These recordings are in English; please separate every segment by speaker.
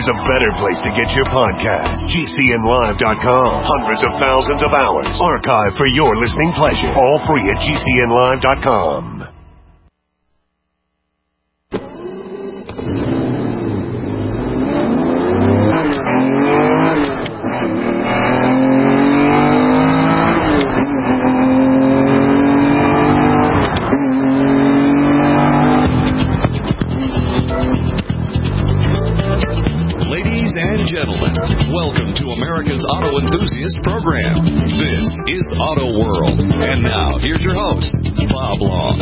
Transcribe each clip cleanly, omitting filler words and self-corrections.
Speaker 1: there's a better place to get your podcast. GCNlive.com. Hundreds of thousands of hours archived for your listening pleasure. All free at GCNlive.com.
Speaker 2: Welcome to America's Auto Enthusiast Program. This is Auto World. And now, here's your host, Bob Long.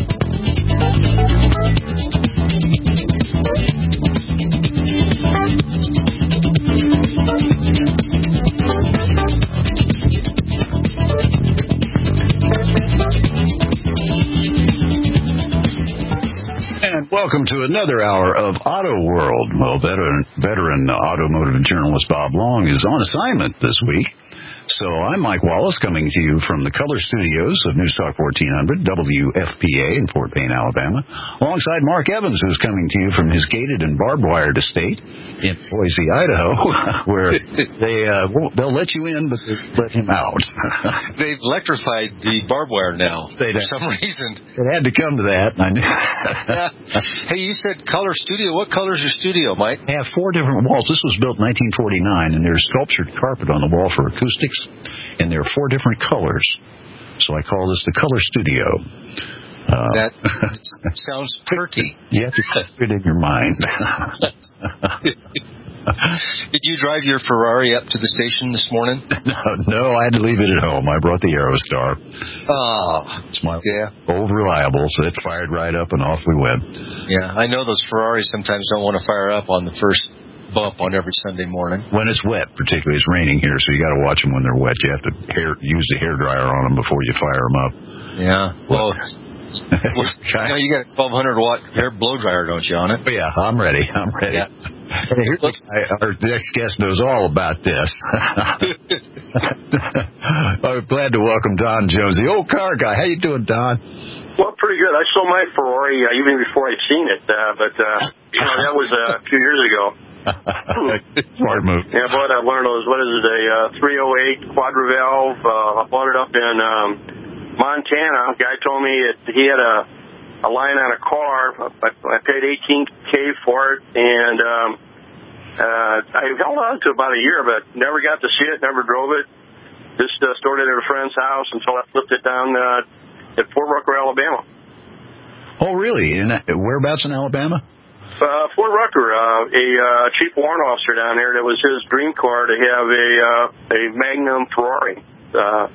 Speaker 3: And welcome to another hour of Auto World. Well, veteran automotive journalist Bob Long is on assignment this week. So I'm Mike Wallace coming to you from the Color Studios of News Talk 1400, WFPA in Fort Payne, Alabama, alongside Mark Evans, who's coming to you from his gated and barbed wired estate in Boise, Idaho, where they'll let you in, but they'll let him out.
Speaker 4: They've electrified the barbed wire now for some reason.
Speaker 3: It had to come to that.
Speaker 4: Hey, you said Color Studio. What color is your studio, Mike?
Speaker 3: I have 4 different walls. This was built in 1949, and there's sculptured carpet on the wall for acoustics. And there are 4 different colors. So I call this the Color Studio.
Speaker 4: That sounds pretty.
Speaker 3: You have to put it in your mind.
Speaker 4: Did you drive your Ferrari up to the station this morning?
Speaker 3: No, I had to leave it at home. I brought the Aerostar.
Speaker 4: Oh.
Speaker 3: It's my old reliable, so it fired right up and off we went.
Speaker 4: Yeah, I know those Ferraris sometimes don't want to fire up on the first bump on every Sunday morning.
Speaker 3: When it's wet, particularly. It's raining here, so you got to watch them when they're wet. You have to use the hairdryer on them before you fire them up.
Speaker 4: Yeah. Well, you got a 1,200-watt hair blow dryer, don't you, on it?
Speaker 3: Yeah, I'm ready. Yeah. Our next guest knows all about this. I'm glad to welcome Don Jones, the old car guy. How you doing, Don?
Speaker 5: Well, pretty good. I sold my Ferrari even before I'd seen it, but that was a few years ago.
Speaker 3: Smart move.
Speaker 5: Yeah, I bought one of those, a 308 quadrivalve. I bought it up in Montana. A guy told me that he had a line on a car. I paid $18K for it, and I held on to it about a year, but never got to see it, never drove it. Just stored it at a friend's house until I flipped it down at Fort Rucker, Alabama.
Speaker 3: Oh, really? Whereabouts in Alabama?
Speaker 5: Fort Rucker, a chief warrant officer down there. That was his dream car to have a Magnum Ferrari. I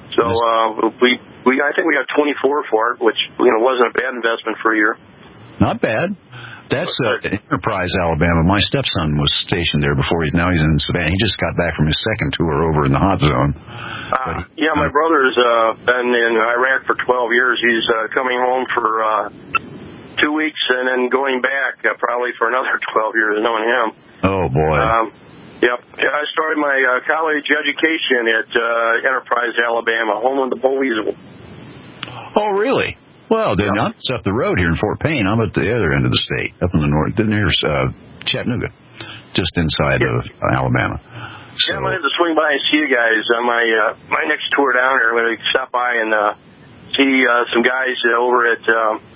Speaker 5: think we got 24 for it, which wasn't a bad investment for a year.
Speaker 3: Not bad. That's Enterprise, Alabama. My stepson was stationed there before. Now he's in Savannah. He just got back from his second tour over in the hot zone.
Speaker 5: My brother's been in Iraq for 12 years. He's coming home for 2 weeks and then going back probably for another 12 years, knowing him.
Speaker 3: Oh, boy.
Speaker 5: Yep. I started my college education at Enterprise, Alabama, home of the Bull Weasel.
Speaker 3: Oh, really? Well, they're not up the road here in Fort Payne. I'm at the other end of the state, up in the north, near Chattanooga, just inside of Alabama. So,
Speaker 5: I wanted to swing by and see you guys on my next tour down here. I'm going to stop by and see some guys over at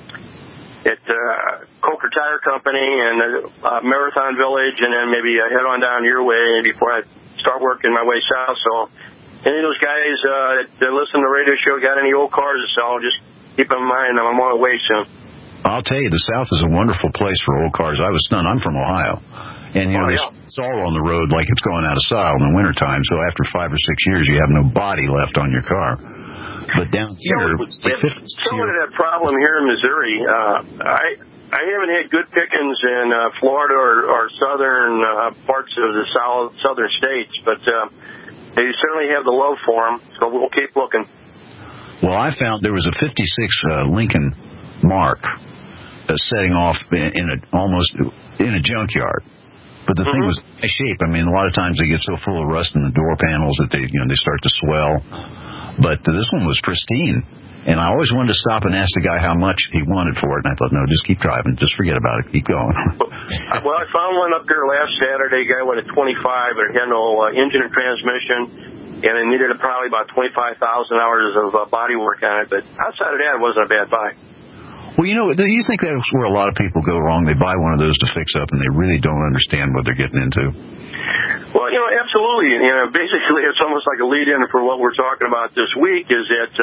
Speaker 5: Coker Tire Company and Marathon Village, and then maybe head on down your way before I start working my way south. So any of those guys that listen to the radio show got any old cars to sell, just keep in mind I'm on my way soon.
Speaker 3: I'll tell you, the South is a wonderful place for old cars. I was stunned. I'm from Ohio. And, it's all on the road like it's going out of style in the wintertime. So after 5 or 6 years, you have no body left on your car. But down here,
Speaker 5: similar to that problem here in Missouri, I haven't had good pickings in Florida or southern parts of the southern states, but they certainly have the love for them, so we'll keep looking.
Speaker 3: Well, I found there was a 56 Lincoln Mark setting off almost in a junkyard. But the thing was in shape. I mean, a lot of times they get so full of rust in the door panels that they start to swell. But this one was pristine. And I always wanted to stop and ask the guy how much he wanted for it. And I thought, no, just keep driving. Just forget about it. Keep going.
Speaker 5: Well, I found one up there last Saturday. Guy went at 25, but it had no engine and transmission, and it needed probably about 25,000 hours of body work on it. But outside of that, it wasn't a bad buy.
Speaker 3: Well, do you think that's where a lot of people go wrong? They buy one of those to fix up, and they really don't understand what they're getting into.
Speaker 5: Well, absolutely. Basically, it's almost like a lead-in for what we're talking about this week. Is that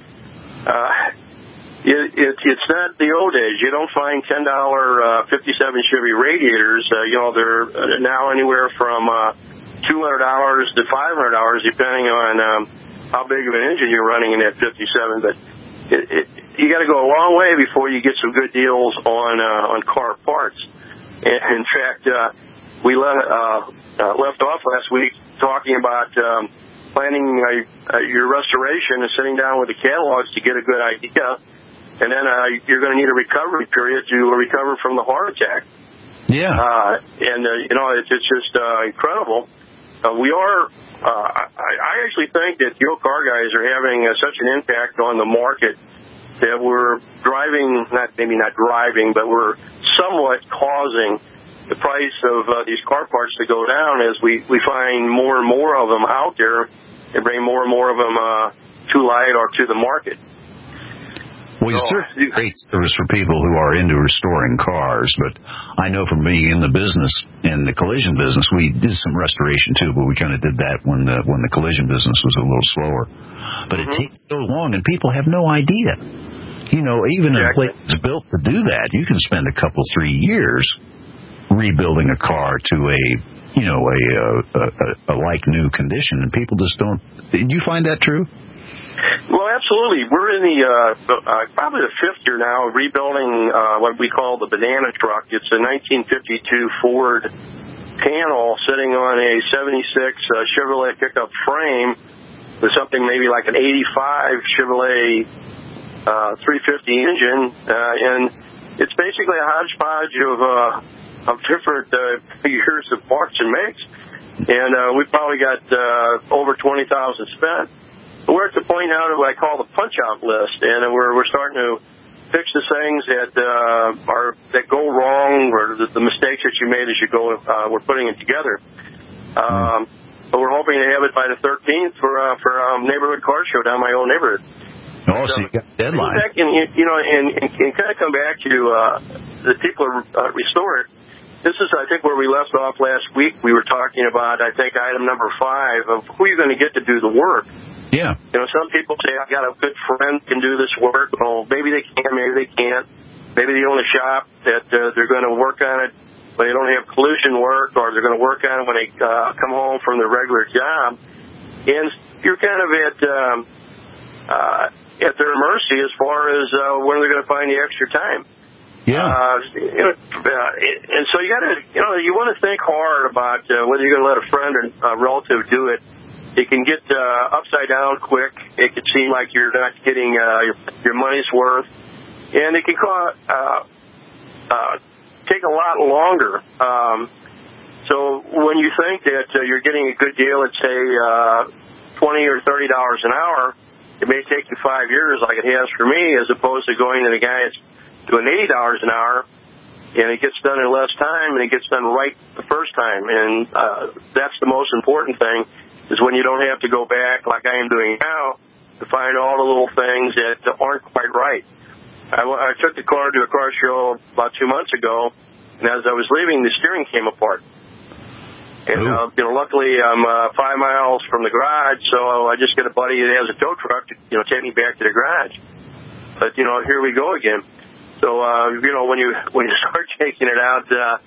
Speaker 5: it's not the old days. You don't find $10 57 Chevy radiators. They're now anywhere from $200 to $500, depending on how big of an engine you're running in that 57. But you got to go a long way before you get some good deals on car parts. In fact, we left off last week talking about planning your restoration and sitting down with the catalogs to get a good idea, and then you're going to need a recovery period to recover from the heart attack.
Speaker 3: Yeah.
Speaker 5: It's just incredible. I actually think that the old car guys are having such an impact on the market that we're driving, maybe not driving, but we're somewhat causing the price of these car parts to go down as we find more and more of them out there and bring more and more of them to light or to the market.
Speaker 3: Well, you certainly great service for people who are into restoring cars, but I know for me in the business, in the collision business, we did some restoration too, but we kind of did that when the collision business was a little slower. But it takes so long, and people have no idea. Even if a place is built to do that, you can spend a couple, 3 years rebuilding a car to a like new condition, and people just don't. Did you find that true?
Speaker 5: Well, absolutely. We're in the probably the fifth year now of rebuilding what we call the banana truck. It's a 1952 Ford panel sitting on a 76 Chevrolet pickup frame with something maybe like an 85 Chevrolet 350 engine, and it's basically a hodgepodge of different years of parts and makes. And we probably got over 20,000 spent. We're at the point now that I call the punch-out list, and we're starting to fix the things that go wrong, or the mistakes that you made as you go. We're putting it together. But we're hoping to have it by the 13th for neighborhood car show down my old neighborhood.
Speaker 3: Oh, so you got a deadline.
Speaker 5: And kind of come back to the people who restore it. This is, I think, where we left off last week. We were talking about, I think, item number 5 of who you're going to get to do the work.
Speaker 3: Yeah.
Speaker 5: Some people say, I got a good friend who can do this work. Well, maybe they can, maybe they can't. Maybe they own a shop that they're going to work on it, but they don't have collision work, or they're going to work on it when they come home from their regular job. And you're kind of at their mercy as far as when they're going to find the extra time.
Speaker 3: Yeah.
Speaker 5: And so you got to, you want to think hard about whether you're going to let a friend or a relative do it. It can get upside down quick. It can seem like you're not getting your money's worth, and it can take a lot longer. So when you think that you're getting a good deal at, say, $20 or $30 an hour, it may take you 5 years, like it has for me, as opposed to going to the guy that's doing $80 an hour, and it gets done in less time, and it gets done right the first time. And that's the most important thing, is when you don't have to go back, like I am doing now, to find all the little things that aren't quite right. I took the car to a car show about 2 months ago, and as I was leaving, the steering came apart. And luckily, I'm 5 miles from the garage, so I just get a buddy that has a tow truck to take me back to the garage. But here we go again. So when you start taking it out,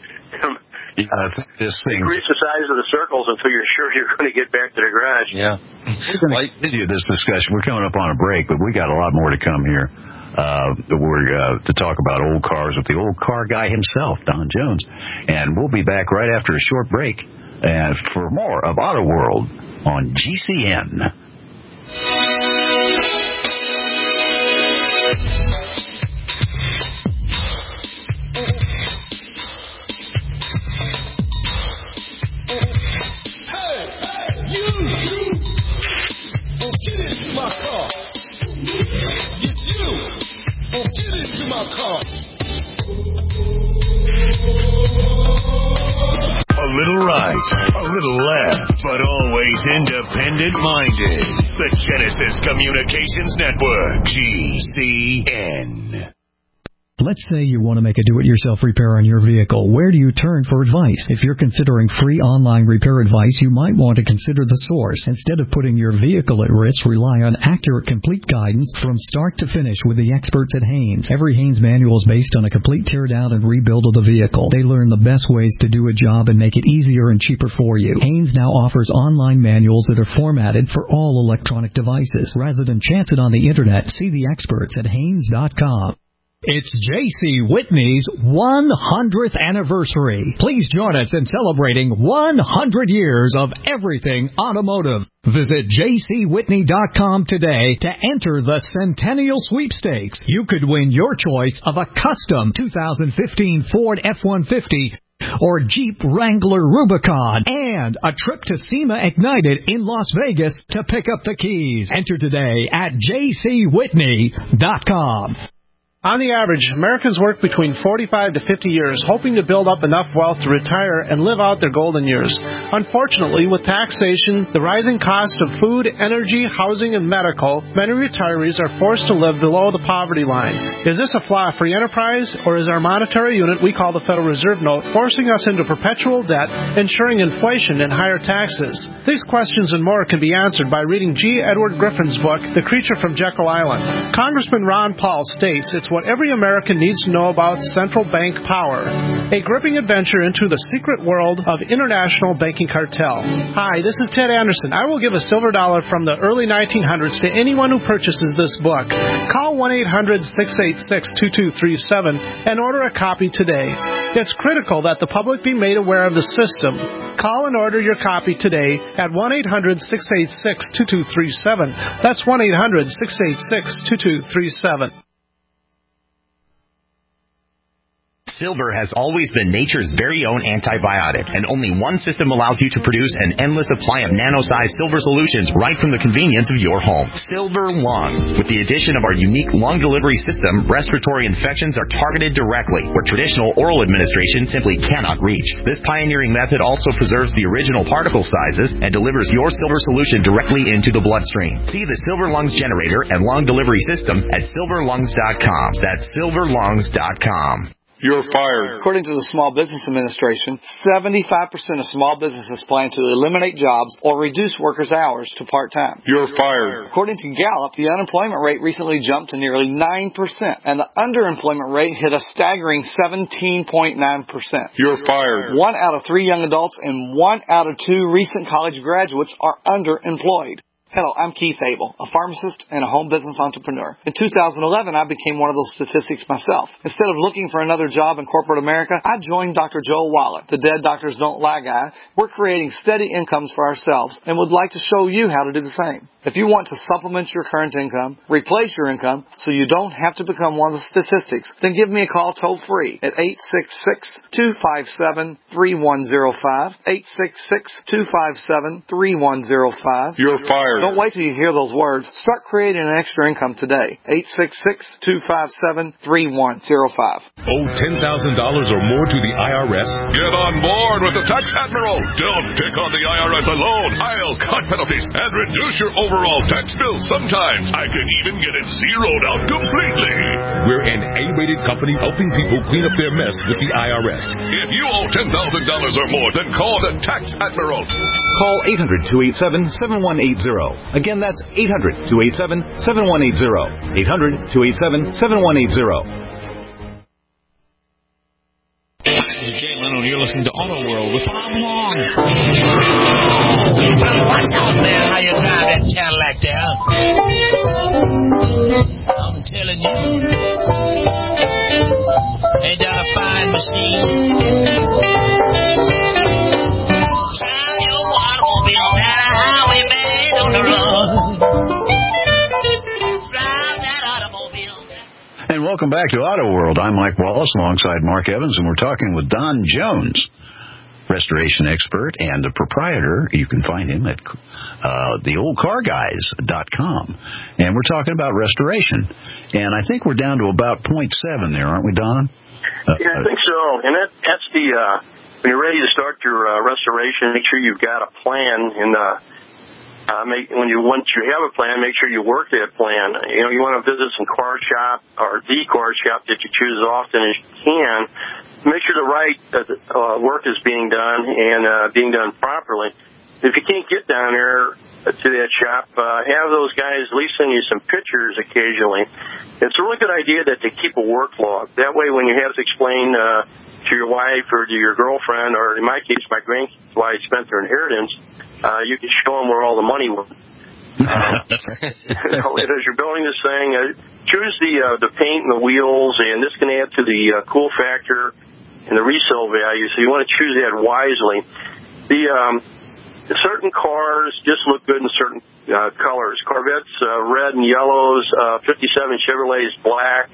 Speaker 5: increase the size of the circles until you're sure you're going to get back to the garage.
Speaker 3: Yeah. We're going to continue this discussion. We're coming up on a break, but we got a lot more to come here. We're to talk about old cars with the old car guy himself, Don Jones. And we'll be back right after a short break for more of Auto World on GCN.
Speaker 6: Get in my car.
Speaker 1: right. A little left, but always independent-minded. The Genesis Communications Network, GCN.
Speaker 6: Let's say you want to make a do-it-yourself repair on your vehicle. Where do you turn for advice? If you're considering free online repair advice, you might want to consider the source. Instead of putting your vehicle at risk, rely on accurate, complete guidance from start to finish with the experts at Haynes. Every Haynes manual is based on a complete teardown and rebuild of the vehicle. They learn the best ways to do a job and make it easier and cheaper for you. Haynes now offers online manuals that are formatted for all electronic devices. Rather than chance it on the internet, see the experts at Haynes.com. It's J.C. Whitney's 100th anniversary. Please join us in celebrating 100 years of everything automotive. Visit jcwhitney.com today to enter the Centennial Sweepstakes. You could win your choice of a custom 2015 Ford F-150 or Jeep Wrangler Rubicon and a trip to SEMA Ignited in Las Vegas to pick up the keys. Enter today at jcwhitney.com.
Speaker 7: On the average, Americans work between 45 to 50 years, hoping to build up enough wealth to retire and live out their golden years. Unfortunately, with taxation, the rising cost of food, energy, housing, and medical, many retirees are forced to live below the poverty line. Is this a flaw free enterprise, or is our monetary unit we call the Federal Reserve Note forcing us into perpetual debt, ensuring inflation and higher taxes? These questions and more can be answered by reading G. Edward Griffin's book, The Creature from Jekyll Island. Congressman Ron Paul states it's what every American needs to know about central bank power. A gripping adventure into the secret world of international banking cartel. Hi, this is Ted Anderson. I will give a silver dollar from the early 1900s to anyone who purchases this book. Call 1-800-686-2237 and order a copy today. It's critical that the public be made aware of the system. Call and order your copy today at 1-800-686-2237. That's 1-800-686-2237.
Speaker 8: Silver has always been nature's very own antibiotic, and only one system allows you to produce an endless supply of nano-sized silver solutions right from the convenience of your home. Silver Lungs. With the addition of our unique lung delivery system, respiratory infections are targeted directly, where traditional oral administration simply cannot reach. This pioneering method also preserves the original particle sizes and delivers your silver solution directly into the bloodstream. See the Silver Lungs generator and lung delivery system at silverlungs.com. That's silverlungs.com.
Speaker 9: You're fired. According to the Small Business Administration, 75% of small businesses plan to eliminate jobs or reduce workers' hours to part-time. You're fired. According to Gallup, the unemployment rate recently jumped to nearly 9%, and the underemployment rate hit a staggering 17.9%. You're fired. 1 out of 3 young adults and 1 out of 2 recent college graduates are underemployed. Hello, I'm Keith Abel, a pharmacist and a home business entrepreneur. In 2011, I became one of those statistics myself. Instead of looking for another job in corporate America, I joined Dr. Joel Wallach, the Dead Doctors Don't Lie guy. We're creating steady incomes for ourselves and would like to show you how to do the same. If you want to supplement your current income, replace your income, so you don't have to become one of the statistics, then give me a call toll-free at 866-257-3105, 866-257-3105. You're fired. Don't wait till you hear those words. Start creating an extra income today. 866-257-3105.
Speaker 10: Owe $10,000 or more to the IRS?
Speaker 2: Get on board with the Tax Admiral. Don't pick on the IRS alone. I'll cut penalties and reduce your overall tax bill. Sometimes I can even get it zeroed out completely.
Speaker 10: We're an A-rated company helping people clean up their mess with the IRS.
Speaker 2: If you owe $10,000 or more, then call the Tax Admiral.
Speaker 11: Call 800-287-7180. Again, that's 800-287-7180. 800-287-7180.
Speaker 12: Jay Leno, you're listening to Auto World with Bob Long.
Speaker 13: What's up, man? How you drive that Cadillac there? I'm telling you. Ain't that a fine machine? Drive your automobile down a highway, man, on the road. Drive that automobile.
Speaker 3: And welcome back to Auto World. I'm Mike Wallace alongside Mark Evans, and we're talking with Don Jones, restoration expert and a proprietor. You can find him at theoldcarguys.com. And we're talking about restoration. And I think we're down to about 0.7 there, aren't we, Don?
Speaker 5: Yeah, I think so. And that's when you're ready to start your restoration, make sure you've got a plan. And once you have a plan, make sure you work that plan. You want to visit some car shop or the car shop that you choose as often as you can. Make sure the right work is being done and being done properly. If you can't get down there to that shop, have those guys at least send you some pictures occasionally. It's a really good idea that they keep a work log. That way, when you have to explain to your wife or to your girlfriend, or in my case, my grandkids, why I spent their inheritance, you can show them where all the money went. As you're building this thing, choose the paint and the wheels, and this can add to the cool factor and the resale value. So you want to choose that wisely. Certain cars just look good in certain colors. Corvettes, red and yellows. 57 Chevrolets, black.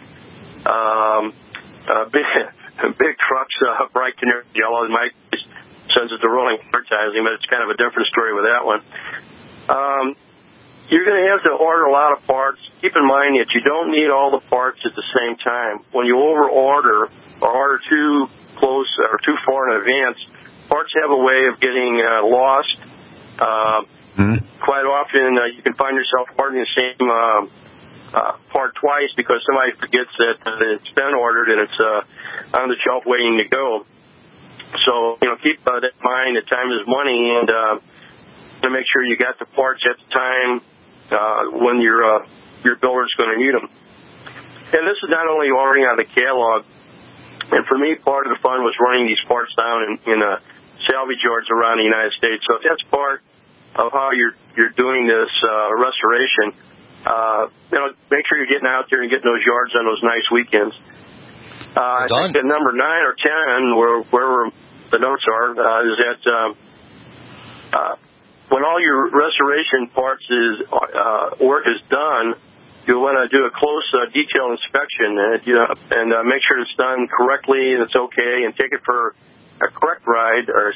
Speaker 5: Big trucks, bright canary yellow. In my case, since it's a rolling advertising, but it's kind of a different story with that one. You're going to have to order a lot of parts. Keep in mind that you don't need all the parts at the same time. When you over-order or order too close or too far in advance, parts have a way of getting lost. Quite often, you can find yourself ordering the same part twice because somebody forgets that it's been ordered and it's on the shelf waiting to go. So, keep that in mind that time is money, and to make sure you got the parts at the time when your builder's going to need them. And this is not only ordering out of the catalog. And for me, part of the fun was running these parts down in salvage yards around the United States. So if that's part of how you're doing this restoration, make sure you're getting out there and getting those yards on those nice weekends. I think at number 9 or 10, wherever the notes are, is that when all your restoration parts work is done, you want to do a close detailed inspection and make sure it's done correctly and it's okay, and take it for a test ride to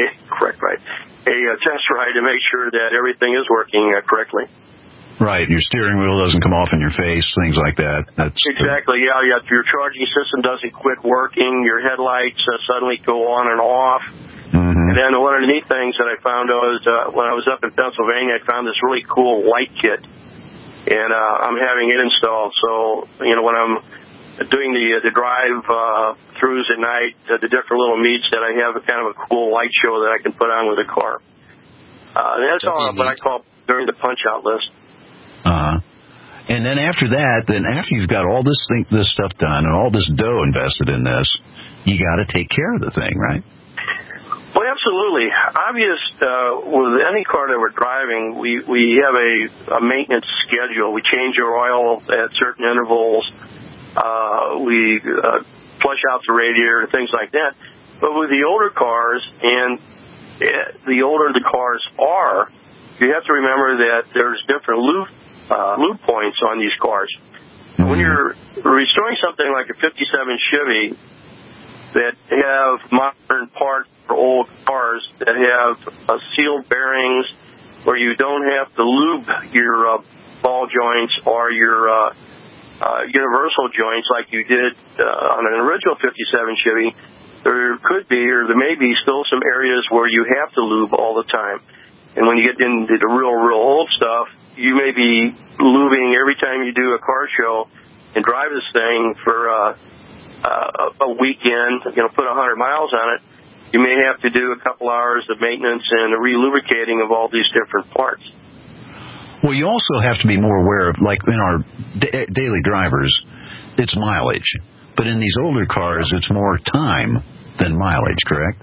Speaker 5: make sure that everything is working correctly.
Speaker 3: Right, your steering wheel doesn't come off in your face, things like that. That's
Speaker 5: exactly. Yeah, your charging system doesn't quit working. Your headlights suddenly go on and off. And then one of the neat things that I found was when I was up in Pennsylvania, I found this really cool light kit. And I'm having it installed. So, when I'm doing the drive throughs at night, the different little meets, that I have a kind of a cool light show that I can put on with the car. That's all what I call during the punch-out list.
Speaker 3: And then after you've got all this stuff done and all this dough invested in this, you got to take care of the thing, right?
Speaker 5: Well, absolutely. Obvious, with any car that we're driving, we have a maintenance schedule. We change our oil at certain intervals. We flush out the radiator and things like that. But with the older cars, and the older the cars are, you have to remember that there's different lube points on these cars. When you're restoring something like a 57 Chevy that have modern parts for old cars that have sealed bearings, where you don't have to lube your ball joints or your universal joints like you did on an original 57 Chevy, there could be, or there may be, still some areas where you have to lube all the time. And when you get into the real old stuff, you may be lubing every time you do a car show and drive this thing for a weekend, put 100 miles on it. You may have to do a couple hours of maintenance and a re-lubricating of all these different parts.
Speaker 3: Well, you also have to be more aware of, like in our daily drivers, it's mileage. But in these older cars, it's more time than mileage, correct?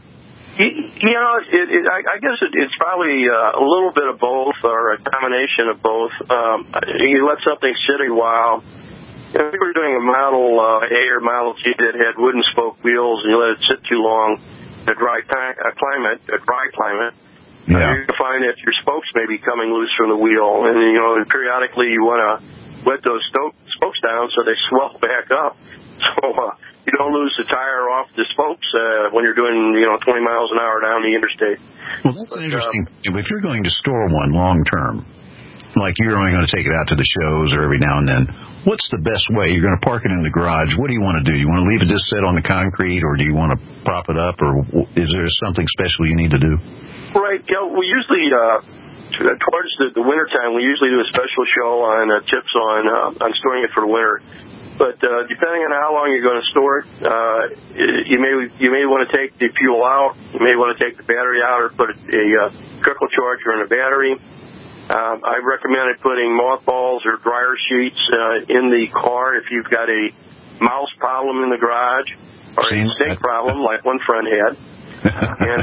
Speaker 5: I guess it's probably a little bit of both, or a combination of both. You let something sit a while. If we were doing a Model A or Model T that had wooden spoke wheels, and you let it sit too long in a dry climate, you can find that your spokes may be coming loose from the wheel, and periodically you want to wet those spokes down so they swell back up. So you don't lose the tire off the spokes when you're doing 20 miles an hour down the interstate.
Speaker 3: Well, that's interesting. If you're going to store one long term, like you're only going to take it out to the shows or every now and then, what's the best way? You're going to park it in the garage. What do you want to do? You want to leave it just sit on the concrete, or do you want to prop it up, or is there something special you need to do?
Speaker 5: Right. We usually, towards the wintertime, we usually do a special show on tips on storing it for the winter. But depending on how long you're going to store it, you may want to take the fuel out. You may want to take the battery out, or put a trickle charger in the battery. I've recommended putting mothballs or dryer sheets in the car if you've got a mouse problem in the garage or a snake problem like one friend had. And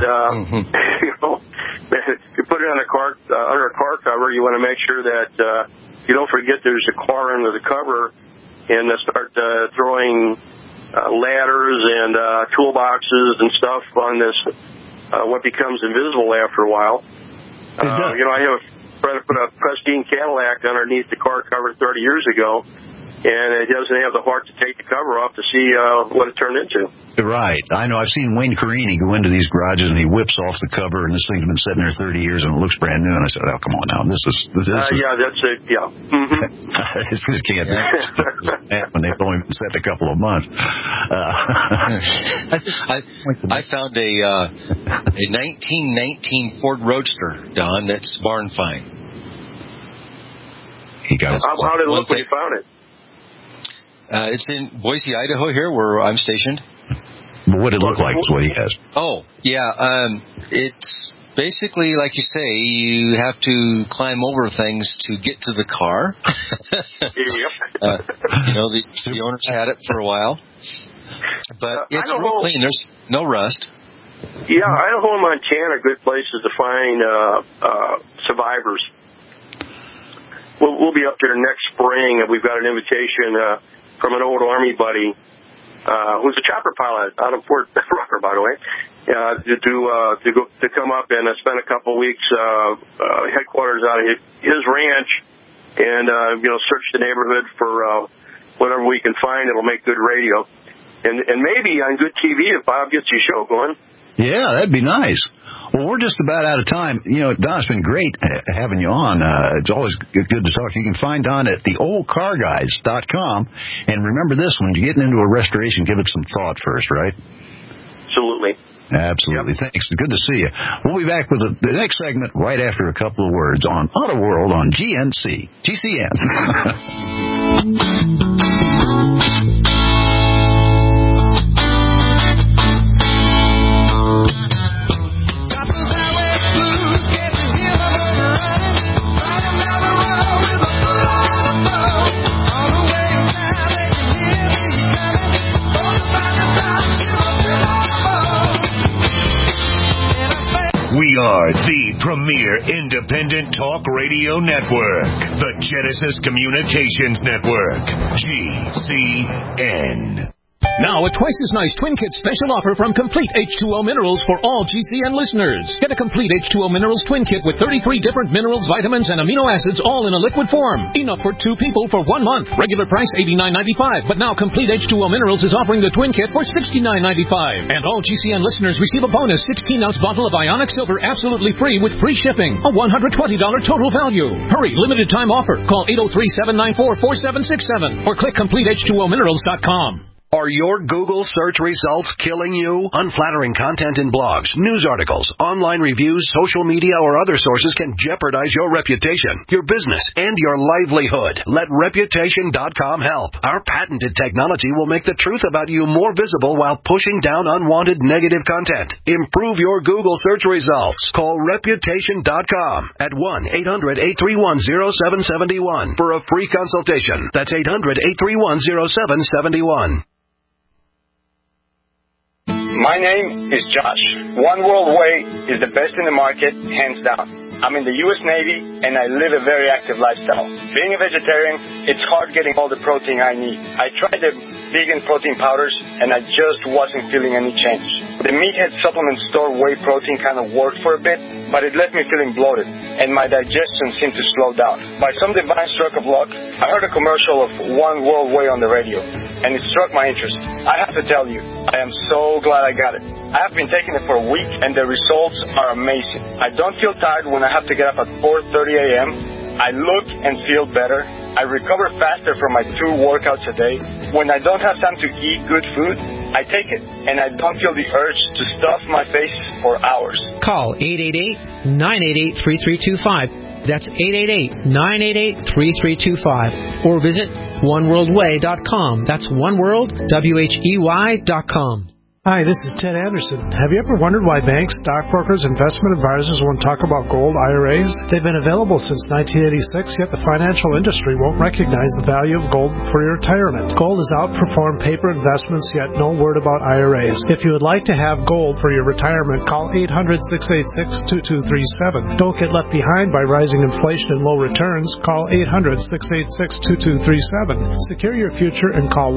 Speaker 5: you put it on a car under a car cover. You want to make sure that you don't forget there's a car under the cover, and start throwing ladders and toolboxes and stuff on this, what becomes invisible after a while. I have a friend put a Pristine Cadillac underneath the car cover 30 years ago, and it doesn't have the heart to take the cover off to see what it turned into.
Speaker 3: Right. I know. I've seen Wayne Carini go into these garages, and he whips off the cover, and this thing's been sitting there 30 years, and it looks brand new. And I said, oh, come on now. This is
Speaker 5: yeah, that's it. Yeah. Mm-hmm.
Speaker 3: This can't happen. They've only been set a couple of months.
Speaker 4: I found a 1919 Ford Roadster, Don, that's barn find.
Speaker 5: How did it look when you found it?
Speaker 4: It's in Boise, Idaho, here where I'm stationed.
Speaker 3: What did it look like is what he has.
Speaker 4: Oh, yeah. It's basically, like you say, you have to climb over things to get to the car.
Speaker 5: Yep.
Speaker 4: The owners had it for a while. But it's real clean. There's no rust.
Speaker 5: Yeah, Idaho and Montana are good places to find survivors. We'll be up there next spring, and we've got an invitation from an old Army buddy who's a chopper pilot out of Fort Rucker, by the way, to come up and spend a couple of weeks headquarters out of his ranch, and search the neighborhood for whatever we can find that'll make good radio, and maybe on good TV if Bob gets your show going.
Speaker 3: Yeah, that'd be nice. Well, we're just about out of time. Don, it's been great having you on. It's always good to talk. You can find Don at theoldcarguys.com. And remember this, when you're getting into a restoration, give it some thought first, right?
Speaker 5: Absolutely.
Speaker 3: Absolutely. Yep. Thanks. Good to see you. We'll be back with the next segment right after a couple of words on Auto World on GCN.
Speaker 1: We are the premier independent talk radio network, the Genesis Communications Network, GCN.
Speaker 11: Now, a twice as nice Twin Kit special offer from Complete H2O Minerals for all GCN listeners. Get a Complete H2O Minerals Twin Kit with 33 different minerals, vitamins, and amino acids all in a liquid form. Enough for 2 people for 1 month. Regular price $89.95, but now Complete H2O Minerals is offering the Twin Kit for $69.95. And all GCN listeners receive a bonus 16-ounce bottle of Ionic Silver absolutely free with free shipping. A $120 total value. Hurry, limited time offer. Call 803-794-4767 or click CompleteH2OMinerals.com.
Speaker 14: Are your Google search results killing you? Unflattering content in blogs, news articles, online reviews, social media, or other sources can jeopardize your reputation, your business, and your livelihood. Let Reputation.com help. Our patented technology will make the truth about you more visible while pushing down unwanted negative content. Improve your Google search results. Call Reputation.com at 1-800-831-0771 for a free consultation. That's 800-831-0771.
Speaker 15: My name is Josh. One World Way is the best in the market, hands down. I'm in the U.S. Navy, and I live a very active lifestyle. Being a vegetarian, it's hard getting all the protein I need. I tried the vegan protein powders, and I just wasn't feeling any change. The Meathead supplement store whey protein kind of worked for a bit, but it left me feeling bloated, and my digestion seemed to slow down. By some divine stroke of luck, I heard a commercial of One World Way on the radio, and it struck my interest. I have to tell you, I am so glad I got it. I have been taking it for a week, and the results are amazing. I don't feel tired when I have to get up at 4:30 a.m., I look and feel better. I recover faster from my 2 workouts a day. When I don't have time to eat good food, I take it, and I don't feel the urge to stuff my face for hours.
Speaker 16: Call 888-988-3325. That's 888-988-3325. Or visit oneworldway.com. That's oneworldwhey.com.
Speaker 7: Hi, this is Ted Anderson. Have you ever wondered why banks, stockbrokers, investment advisors won't talk about gold IRAs? They've been available since 1986, yet the financial industry won't recognize the value of gold for your retirement. Gold has outperformed paper investments, yet no word about IRAs. If you would like to have gold for your retirement, call 800-686-2237. Don't get left behind by rising inflation and low returns. Call 800-686-2237. Secure your future and call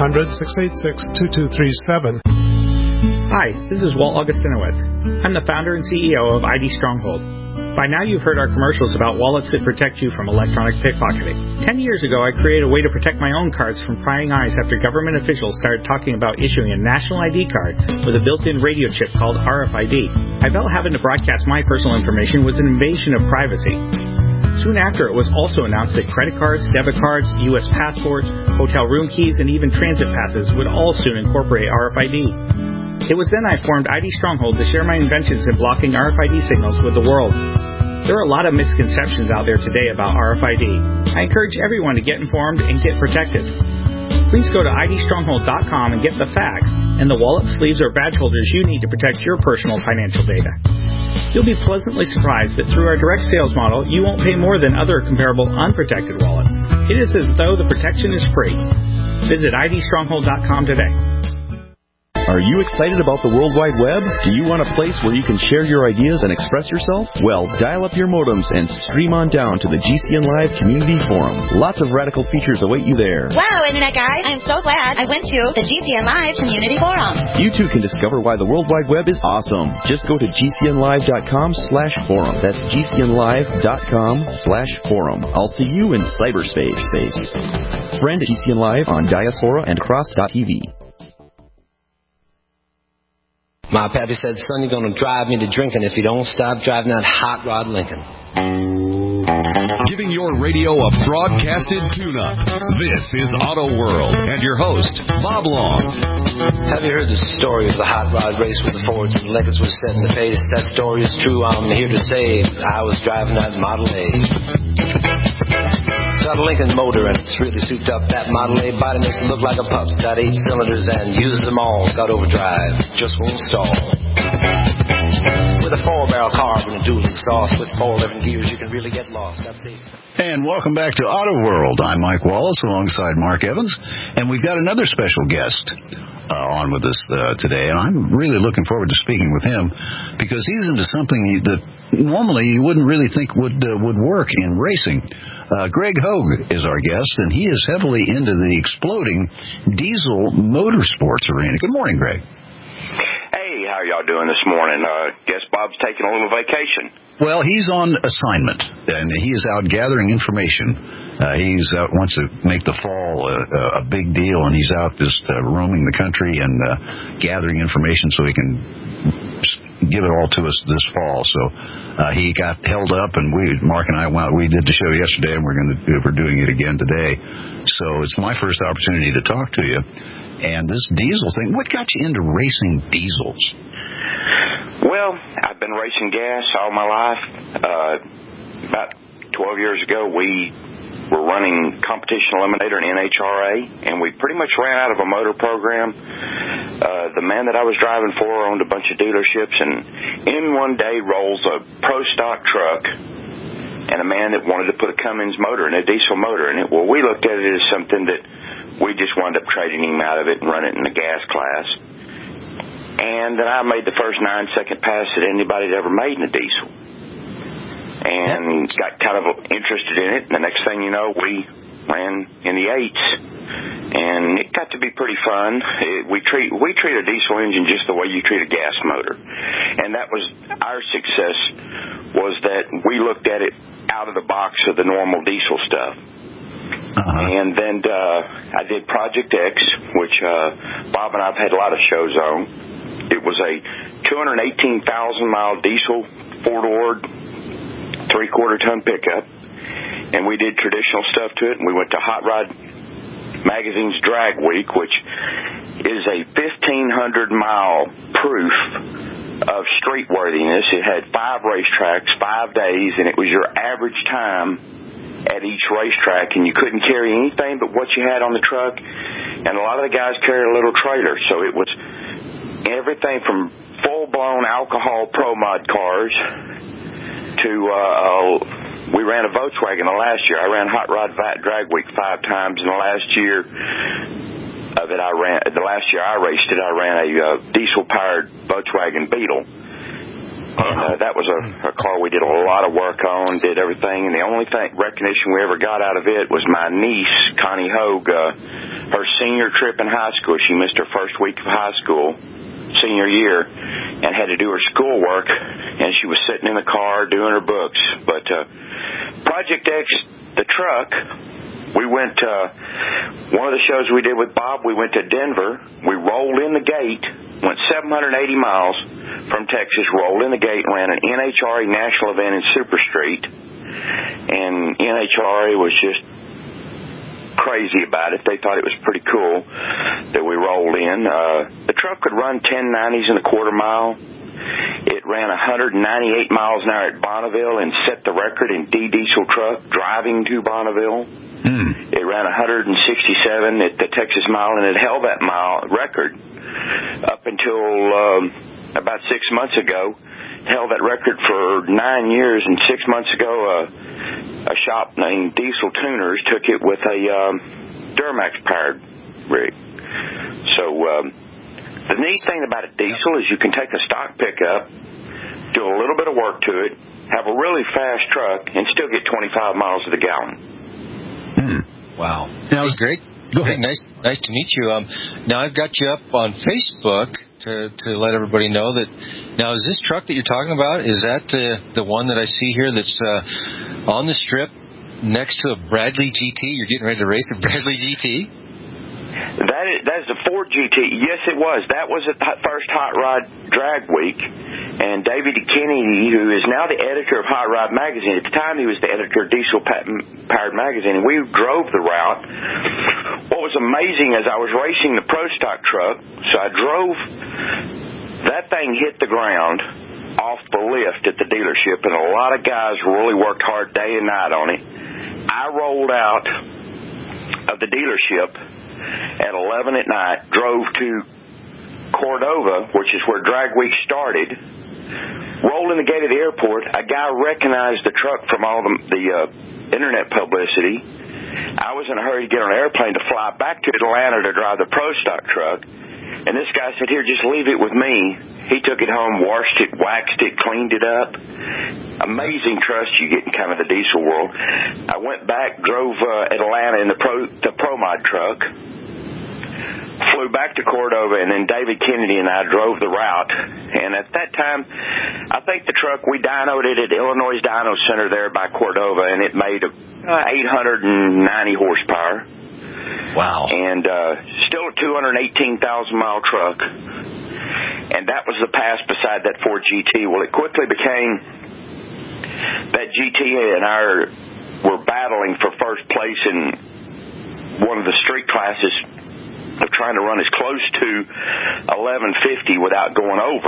Speaker 7: 1-800-686-2237.
Speaker 17: Hi, this is Walt Augustinowicz. I'm the founder and CEO of ID Stronghold. By now you've heard our commercials about wallets that protect you from electronic pickpocketing. 10 years ago, I created a way to protect my own cards from prying eyes after government officials started talking about issuing a national ID card with a built-in radio chip called RFID. I felt having to broadcast my personal information was an invasion of privacy. Soon after, it was also announced that credit cards, debit cards, U.S. passports, hotel room keys, and even transit passes would all soon incorporate RFID. It was then I formed ID Stronghold to share my inventions in blocking RFID signals with the world. There are a lot of misconceptions out there today about RFID. I encourage everyone to get informed and get protected. Please go to idstronghold.com and get the facts and the wallet, sleeves, or badge holders you need to protect your personal financial data. You'll be pleasantly surprised that through our direct sales model, you won't pay more than other comparable unprotected wallets. It is as though the protection is free. Visit idstronghold.com today.
Speaker 18: Are you excited about the World Wide Web? Do you want a place where you can share your ideas and express yourself? Well, dial up your modems and stream on down to the GCN Live Community Forum. Lots of radical features await you there.
Speaker 19: Wow, Internet guys, I'm so glad I went to the GCN Live Community Forum.
Speaker 18: You too can discover why the World Wide Web is awesome. Just go to gcnlive.com/forum. That's gcnlive.com/forum. I'll see you in cyberspace. Friend GCN Live on Diaspora and Cross.tv.
Speaker 20: My pappy said, son, you're going to drive me to drinking if you don't stop driving that hot rod Lincoln.
Speaker 2: Giving your radio a broadcasted tune-up. This is Auto World and your host, Bob Long.
Speaker 20: Have you heard the story of the hot rod race with the Fords and Lincolns was set in the pace? That story is true, I'm here to say I was driving that Model A. It's got a Lincoln motor and it's really souped up. That Model A body makes it look like a pup's got 8 cylinders and uses them all. Got overdrive, just won't stall. With a 4-barrel carb and a dual exhaust with 4 different gears, you can really get lost. That's it.
Speaker 3: And welcome back to Auto World. I'm Mike Wallace alongside Mark Evans, and we've got another special guest on with us today, and I'm really looking forward to speaking with him because he's into something that normally you wouldn't really think would work in racing. Greg Hogue is our guest, and he is heavily into the exploding diesel motorsports arena. Good morning, Greg.
Speaker 21: Hey, how are y'all doing this morning? Guess Bob's taking a little vacation.
Speaker 3: Well, he's on assignment, and he is out gathering information. He wants to make the fall a big deal, and he's out just roaming the country and gathering information so he can give it all to us this fall. So he got held up, and Mark and I we did the show yesterday, and we're doing it again today. So it's my first opportunity to talk to you. And this diesel thing, what got you into racing diesels?
Speaker 21: Well, I've been racing gas all my life. About 12 years ago, we were running Competition Eliminator and NHRA, and we pretty much ran out of a motor program. The man that I was driving for owned a bunch of dealerships, and in one day rolls a pro stock truck and a man that wanted to put a Cummins motor in, a diesel motor in it. Well, we looked at it as something that we just wound up trading him out of it and run it in the gas class. And then I made the first 9-second pass that anybody had ever made in a diesel. And got kind of interested in it. And the next thing you know, we ran in the 8s. And it got to be pretty fun. We treat a diesel engine just the way you treat a gas motor. And that was our success, was that we looked at it out of the box of the normal diesel stuff. And then I did Project X, which Bob and I have had a lot of shows on. It was a 218,000-mile diesel 4-door, 3/4-ton pickup. and we did traditional stuff to it, and we went to Hot Rod Magazine's Drag Week, which is a 1,500-mile proof of street worthiness. It had 5 racetracks, 5 days, and it was your average time at each racetrack, and you couldn't carry anything but what you had on the truck, and a lot of the guys carried a little trailer, so it was everything from full-blown alcohol pro mod cars to we ran a Volkswagen the last year. I ran Hot Rod Drag Week 5 times, and the last year of it, the last year I raced it, I ran a diesel-powered Volkswagen Beetle. And that was a car we did a lot of work on, did everything, and the only recognition we ever got out of it was my niece, Connie Hogue, her senior trip in high school. She missed her first week of high school, senior year, and had to do her schoolwork, and she was sitting in the car doing her books. But Project X, the truck, we went, one of the shows we did with Bob, we went to Denver. We rolled in the gate, went 780 miles from Texas, rolled in the gate, ran an NHRA national event in Super Street. And NHRA was just crazy about it. They thought it was pretty cool that we rolled in. The truck could run 1090s in a quarter mile. It ran 198 miles an hour at Bonneville and set the record in D-diesel truck driving to Bonneville. It ran 167 at the Texas Mile, and it held that mile record up until about 6 months ago. It held that record for 9 years, and 6 months ago a shop named Diesel Tuners took it with a Duramax-powered rig. So the neat thing about a diesel is you can take a stock pickup, do a little bit of work to it, have a really fast truck, and still get 25 miles to the gallon.
Speaker 4: Wow. That was great. Go ahead. Nice to meet you. Now I've got you up on Facebook to let everybody know that. Now, is this truck that you're talking about, is that the one that I see here that's on the strip next to a Bradley GT? You're getting ready to race a Bradley GT?
Speaker 21: That's the Ford GT. Yes, it was. That was at the first Hot Rod Drag Week. And David Kennedy, who is now the editor of Hot Rod Magazine, at the time he was the editor of Diesel Powered Magazine, and we drove the route. What was amazing is I was racing the Pro Stock truck, so I drove, that thing hit the ground off the lift at the dealership, and a lot of guys really worked hard day and night on it. I rolled out of the dealership at 11 at night, drove to Cordova, which is where Drag Week started, rolled in the gate of the airport. A guy recognized the truck from all the internet publicity. I was in a hurry to get on an airplane to fly back to Atlanta to drive the Pro Stock truck, and this guy said, "Here, just leave it with me." He took it home, washed it, waxed it, cleaned it up. Amazing trust you get in kind of the diesel world. I went back, drove Atlanta in the Pro Mod truck, flew back to Cordova, and then David Kennedy and I drove the route. And at that time, I think the truck, we dynoed it at Illinois Dyno Center there by Cordova, and it made 890 horsepower.
Speaker 4: Wow.
Speaker 21: And still a 218,000-mile truck. And that was the pass beside that Ford GT. Well, it quickly became that GT and I were battling for first place in one of the street classes of trying to run as close to 1150 without going over.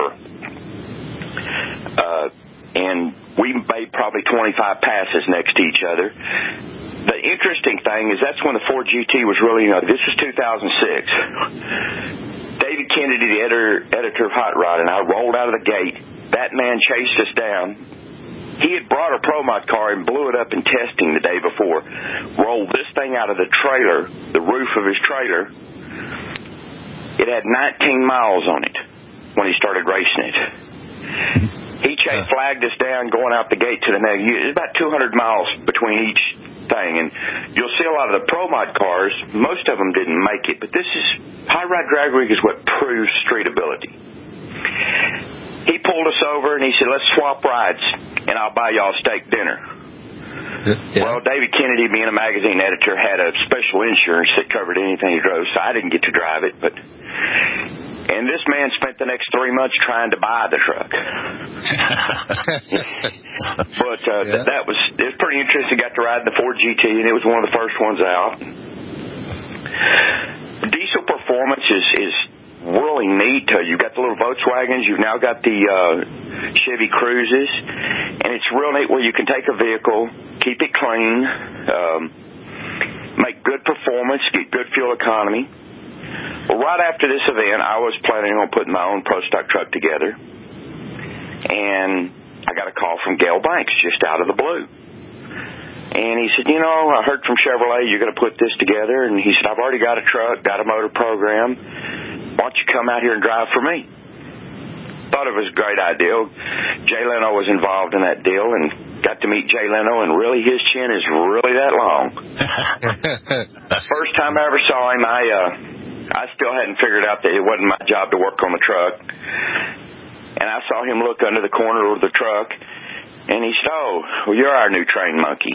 Speaker 21: And we made probably 25 passes next to each other. The interesting thing is that's when the Ford GT was really, this was 2006. David Kennedy, the editor of Hot Rod, and I rolled out of the gate. That man chased us down. He had brought a Pro Mod car and blew it up in testing the day before. Rolled this thing out of the trailer, the roof of his trailer. It had 19 miles on it when he started racing it. He flagged us down going out the gate to the next. It's about 200 miles between each thing, and you'll see a lot of the Pro Mod cars. Most of them didn't make it, but this is Hot Rod Drag Week is what proves street ability. He pulled us over and he said, "Let's swap rides, and I'll buy y'all steak dinner." Yeah. Well, David Kennedy, being a magazine editor, had a special insurance that covered anything he drove, so I didn't get to drive it. But And this man spent the next 3 months trying to buy the truck. But it was pretty interesting. Got to ride the Ford GT, and it was one of the first ones out. Diesel performance is really neat. You've got the little Volkswagens. You've now got the Chevy Cruises. And it's real neat where you can take a vehicle, keep it clean, make good performance, get good fuel economy. Well, right after this event, I was planning on putting my own Pro Stock truck together. And I got a call from Gale Banks just out of the blue. And he said, I heard from Chevrolet you're going to put this together. And he said, I've already got a truck, got a motor program. Why don't you come out here and drive for me? Thought it was a great idea. Jay Leno was involved in that deal and got to meet Jay Leno, and really his chin is really that long. First time I ever saw him, I still hadn't figured out that it wasn't my job to work on the truck. And I saw him look under the corner of the truck, and he said, well, you're our new train monkey.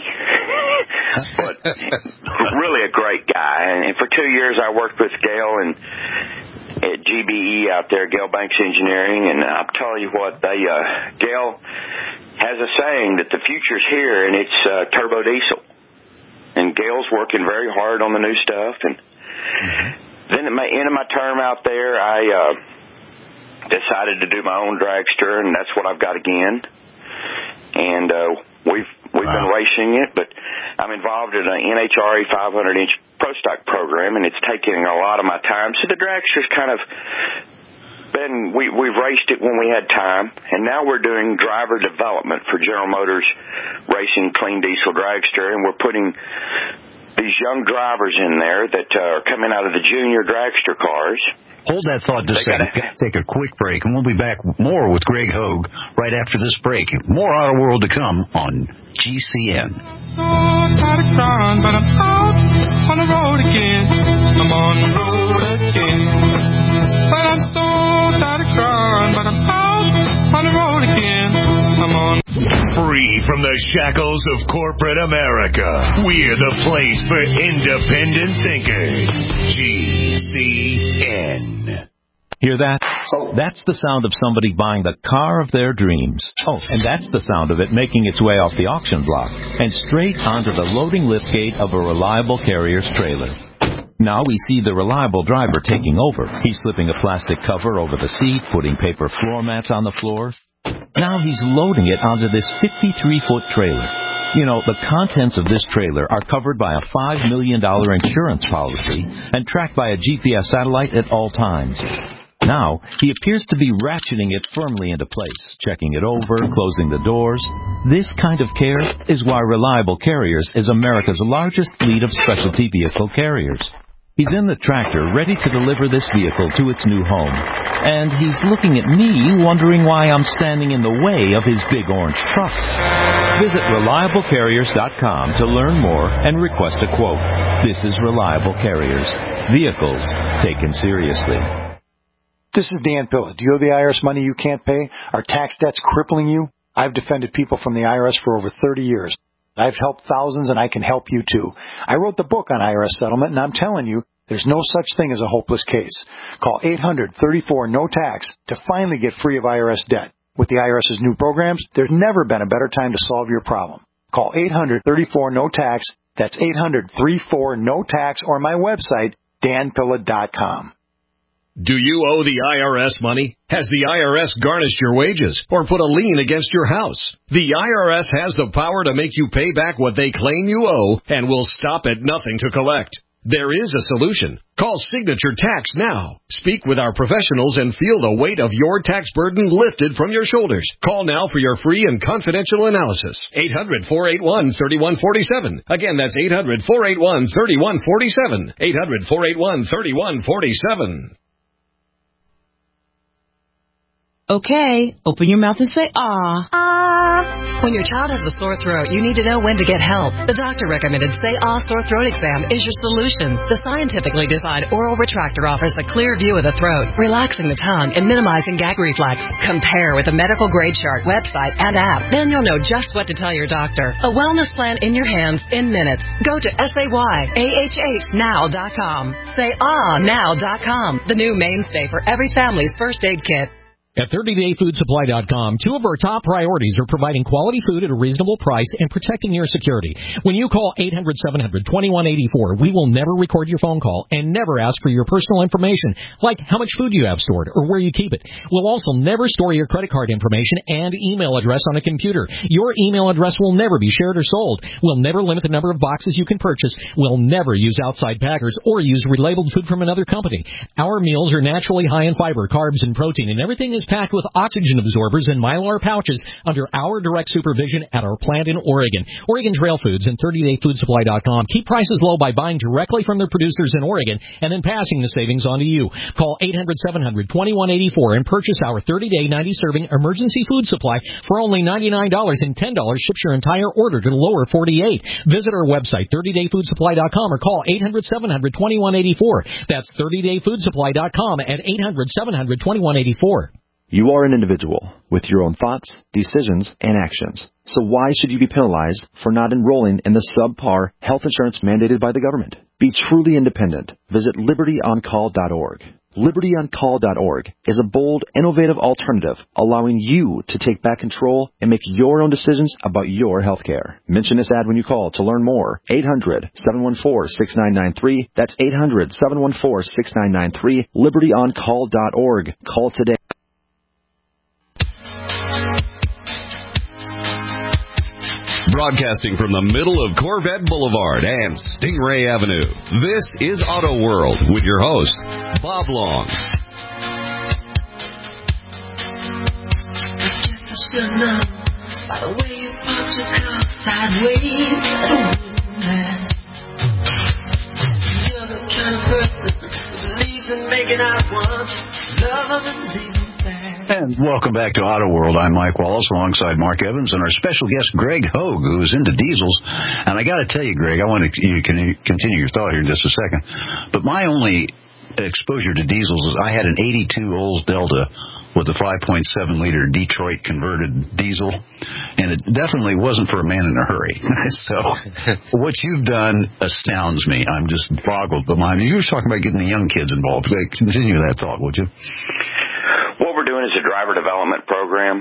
Speaker 21: But really a great guy. And for 2 years I worked with Gale and at GBE out there, Gale Banks Engineering, and I'll tell you what, Gale has a saying that the future's here, and it's turbo diesel. And Gale's working very hard on the new stuff. And then at my end of my term out there, I decided to do my own dragster, and that's what I've got again. And we've been racing it, but I'm involved in an NHRA 500-inch Pro Stock program, and it's taking a lot of my time. So the dragster's kind of been, we've raced it when we had time, and now we're doing driver development for General Motors Racing Clean Diesel Dragster, and we're putting these young drivers in there that are coming out of the junior dragster cars.
Speaker 3: Hold that thought just a second. Take a quick break, and we'll be back more with Greg Hogue right after this break. More Auto World to come on GCN.
Speaker 6: So tired of crying, but I'm out on the road again. I'm on the road again. But I'm so tired of crying, but I'm out on the road again. I'm on.
Speaker 1: Free from the shackles of corporate America, we're the place for independent thinkers. GCN.
Speaker 22: Hear that? That's the sound of somebody buying the car of their dreams. Oh, and that's the sound of it making its way off the auction block and straight onto the loading liftgate of a Reliable Carrier's trailer. Now we see the Reliable driver taking over. He's slipping a plastic cover over the seat, putting paper floor mats on the floor. Now he's loading it onto this 53-foot trailer. You know, the contents of this trailer are covered by a $5 million insurance policy and tracked by a GPS satellite at all times. Now, he appears to be ratcheting it firmly into place, checking it over, closing the doors. This kind of care is why Reliable Carriers is America's largest fleet of specialty vehicle carriers. He's in the tractor, ready to deliver this vehicle to its new home. And he's looking at me, wondering why I'm standing in the way of his big orange truck. Visit ReliableCarriers.com to learn more and request a quote. This is Reliable Carriers. Vehicles taken seriously.
Speaker 23: This is Dan Pilla. Do you owe the IRS money you can't pay? Are tax debts crippling you? I've defended people from the IRS for over 30 years. I've helped thousands, and I can help you, too. I wrote the book on IRS settlement, and I'm telling you, there's no such thing as a hopeless case. Call 800-34-NO-TAX to finally get free of IRS debt. With the IRS's new programs, there's never been a better time to solve your problem. Call 800-34-NO-TAX. That's 800-34-NO-TAX, or my website, danpilla.com.
Speaker 24: Do you owe the IRS money? Has the IRS garnished your wages or put a lien against your house? The IRS has the power to make you pay back what they claim you owe and will stop at nothing to collect. There is a solution. Call Signature Tax now. Speak with our professionals and feel the weight of your tax burden lifted from your shoulders. Call now for your free and confidential analysis. 800-481-3147. Again, that's 800-481-3147. 800-481-3147.
Speaker 25: Okay, open your mouth and say, ah. Ah.
Speaker 8: When your child has a sore throat, you need to know when to get help. The doctor recommended Say Ah Sore Throat Exam is your solution. The scientifically designed oral retractor offers a clear view of the throat, relaxing the tongue and minimizing gag reflex. Compare with the medical grade chart, website, and app. Then you'll know just what to tell your doctor. A wellness plan in your hands in minutes. Go to SAYAHHnow.com. SayAhNow.com. The new mainstay for every family's first aid kit.
Speaker 11: At 30dayfoodsupply.com, two of our top priorities are providing quality food at a reasonable price and protecting your security. When you call 800-700-2184, we will never record your phone call and never ask for your personal information, like how much food you have stored or where you keep it. We'll also never store your credit card information and email address on a computer. Your email address will never be shared or sold. We'll never limit the number of boxes you can purchase. We'll never use outside packers or use relabeled food from another company. Our meals are naturally high in fiber, carbs, and protein, and everything is packed with oxygen absorbers and Mylar pouches under our direct supervision at our plant in Oregon. Oregon Trail Foods and 30dayfoodsupply.com keep prices low by buying directly from their producers in Oregon and then passing the savings on to you. Call 800-700-2184 and purchase our 30-day 90-serving emergency food supply for only $99, and $10 ships your entire order to the lower 48. Visit our website, 30dayfoodsupply.com, or call 800-700-2184. That's 30dayfoodsupply.com at 800-700-2184.
Speaker 18: You are an individual with your own thoughts, decisions, and actions. So why should you be penalized for not enrolling in the subpar health insurance mandated by the government? Be truly independent. Visit libertyoncall.org. LibertyOnCall.org is a bold, innovative alternative allowing you to take back control and make your own decisions about your health care. Mention this ad when you call to learn more. 800-714-6993. That's 800-714-6993. LibertyOnCall.org. Call today.
Speaker 9: Broadcasting from the middle of Corvette Boulevard and Stingray Avenue, this is Auto World with your host, Bob Long.
Speaker 13: By the way you parked your car sideways, you're the kind of person who believes in making out once, love and leaving.
Speaker 3: And welcome back to Auto World. I'm Mike Wallace alongside Mark Evans and our special guest, Greg Hogue, who's into diesels. And I got to tell you, Greg, I want you to continue your thought here in just a second. But my only exposure to diesels is I had an 82 Olds Delta with a 5.7-liter Detroit converted diesel, and it definitely wasn't for a man in a hurry. So what you've done astounds me. I'm just boggled. But you were talking about getting the young kids involved. Continue that thought, would you?
Speaker 21: What we're doing is a driver development program,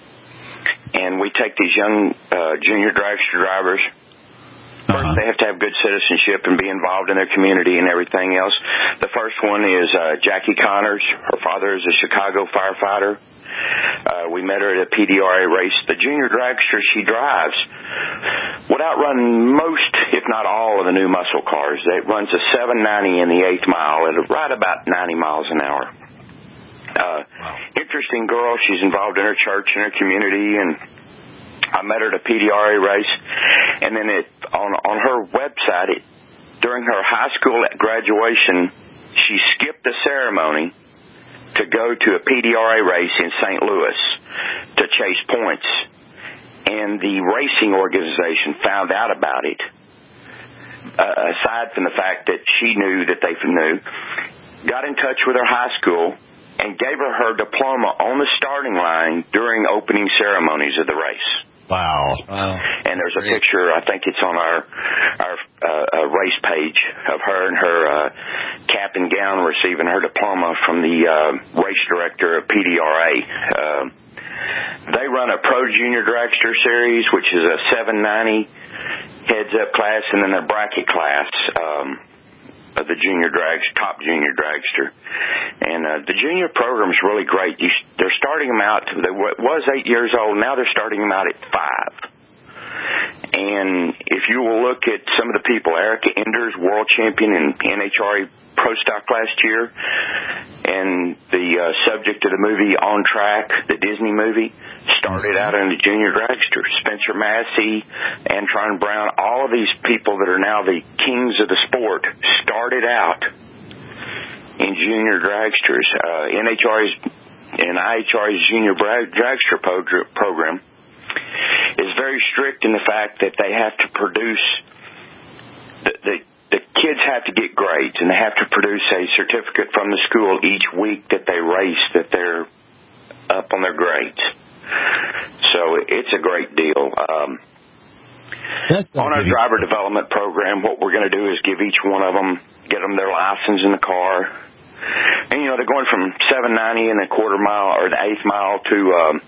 Speaker 21: and we take these young junior dragster drivers. First, they have to have good citizenship and be involved in their community and everything else. The first one is Jackie Connors. Her father is a Chicago firefighter. We met her at a PDRA race. The junior dragster she drives would outrun most, if not all, of the new muscle cars. It runs a 790 in the 8th mile at right about 90 miles an hour. Interesting girl. She's involved in her church and her community, and I met her at a PDRA race. And then on her website, during her high school graduation, she skipped the ceremony to go to a PDRA race in St. Louis to chase points. And the racing organization found out about it, aside from the fact that she knew that they knew, got in touch with her high school and gave her diploma on the starting line during opening ceremonies of the race.
Speaker 3: Wow.
Speaker 21: And there's a picture, I think it's on our race page, of her in her cap and gown receiving her diploma from the race director of PDRA. They run a Pro Junior Dragster Series, which is a 790 heads-up class, and then a bracket class of the top junior dragster. And the junior program is really great. They're starting them out, it was 8 years old, now they're starting them out at 5. And if you will look at some of the people, Erica Enders, world champion in NHRA Pro Stock last year, and the subject of the movie On Track, the Disney movie, started out in the junior dragster. Spencer Massey, Antron Brown, all of these people that are now the kings of the sport started out in junior dragsters. NHRA's and IHRA's junior dragster program is very in the fact that they have to produce the kids have to get grades, and they have to produce a certificate from the school each week that they race that they're up on their grades. So it's a great deal. On our driver development program, what we're going to do is give each one of them, get them their license in the car. And, you know, they're going from 790 in the quarter mile or the eighth mile to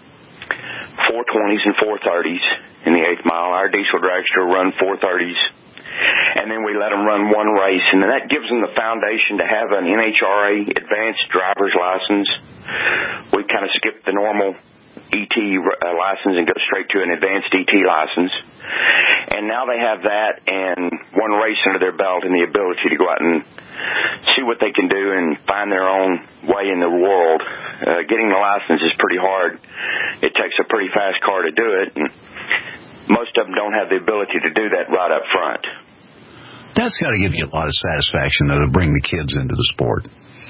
Speaker 21: 420s and 430s in the eighth mile. Our diesel dragster run 430s. And then we let them run one race, and then that gives them the foundation to have an NHRA advanced driver's license. We kind of skip the normal ET license and go straight to an advanced ET license. And now they have that and one race under their belt and the ability to go out and see what they can do and find their own way in the world. Getting the license is pretty hard. It takes a pretty fast car to do it, and most of them don't have the ability to do that right up front.
Speaker 3: That's got to give you a lot of satisfaction to bring the kids into the sport.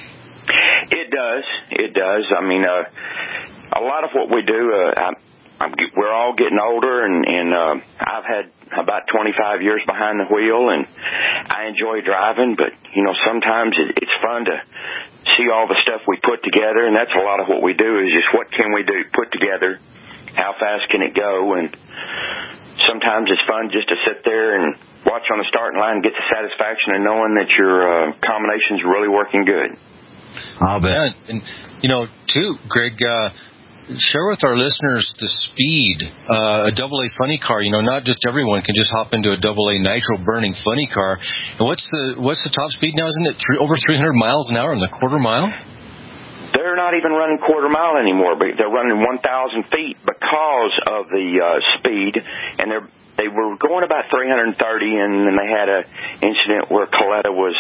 Speaker 21: It does. It does. I mean, a lot of what we do, we're all getting older, and I've had about 25 years behind the wheel, and I enjoy driving, but, you know, sometimes it's fun to see all the stuff we put together, and that's a lot of what we do is just what can we do, put together, how fast can it go, and sometimes it's fun just to sit there and watch on the starting line and get the satisfaction of knowing that your combination's really working good.
Speaker 3: I'll bet.
Speaker 4: Yeah, and, you know, too, Greg, share with our listeners the speed, a AA funny car. You know, not just everyone can just hop into a AA nitro burning funny car. And what's the top speed now? Isn't it over 300 miles an hour in the quarter mile?
Speaker 21: They're not even running quarter mile anymore, but they're running 1,000 feet because of the speed, and they were going about 330, and then they had an incident where Coletta was